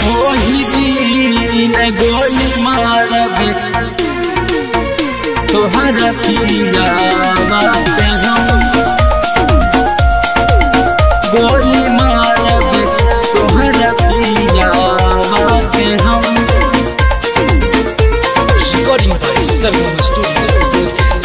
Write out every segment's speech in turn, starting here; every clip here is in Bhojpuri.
वही दिन गोली मारबे तोहरा पियावा के हम गोली मारबे तोहरा पियावा के हम। Recording by Sarvam Studio.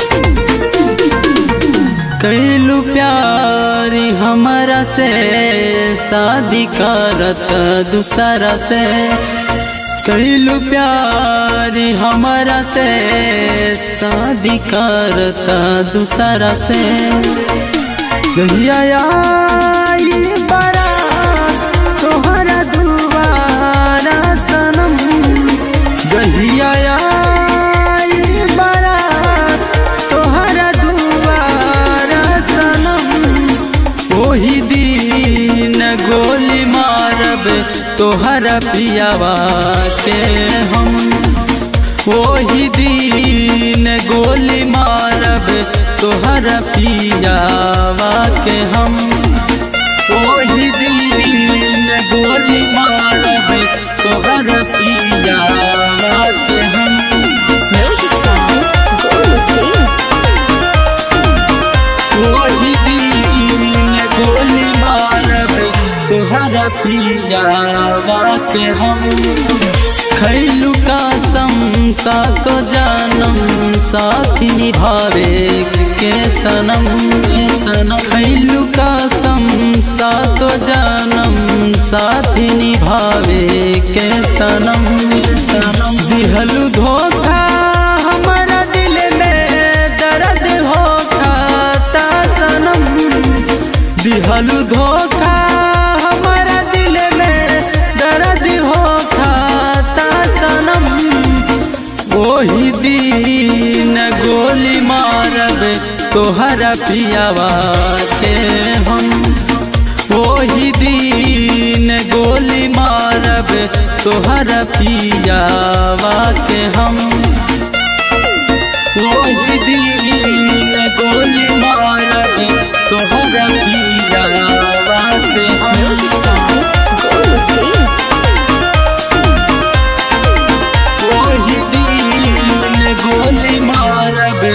कैलू प्यारी हमारा से शादी करत दूसरा से, कैलू प्यारी हमारा से शादी करत दूसरा से। गहिया आई बारात तोहरा दुआरा सनम, गहिया आई बारात तोहरा दुआरा सनम। वही दिन गोली मारब तोहरा पियावा के हम, वही दिन गोली मारब तोहरा पियावा के हम, वही दिन गोली मारबे तोहरा पियावा के हम। वही दिन गोली मारबे तोहरा पियावा के हम। खैलू कसम सातो जानम साथी निभावे के सनम, खैलू कसम सातो जानम साथी निभावे के सनम। दिहलू धोखा हमारा दिल में दर्द होता ता सनम, दिहलू धोखा हमारा दिल में दर्द होता ता सनम। वही दिन गोली मारब तोहरा पियावा के हम, वही दिन गोली मारब तोहरा पियावा के हम। वही दिन गोली मारबे तोहरा पियावा के हम। वही दिन गोली मारबे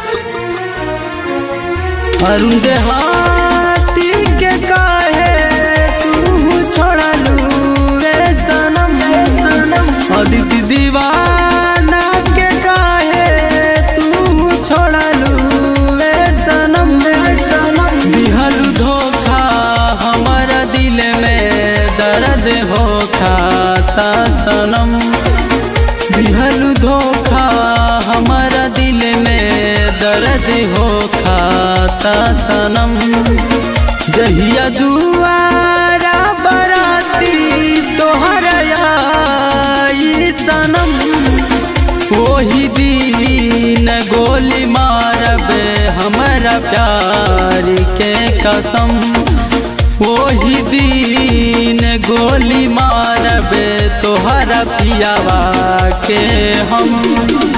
अरुण देहाती के काहे तू छोड़लू रे सनम, अदिति दीवाना के काहे तू छोड़लू रे सनम। दिहलू धोखा हमारा दिल में दर्द हो खाता सनम, दिहलू धोखा हमारा दिल में दर्द हो खाता सनम। जहिया दुआरा बराती तोहरा आई सनम, वही दिन गोली मारबे हमारा प्यार के कसम, वही दिन गोली मारबे तोहरा पियावा के हम।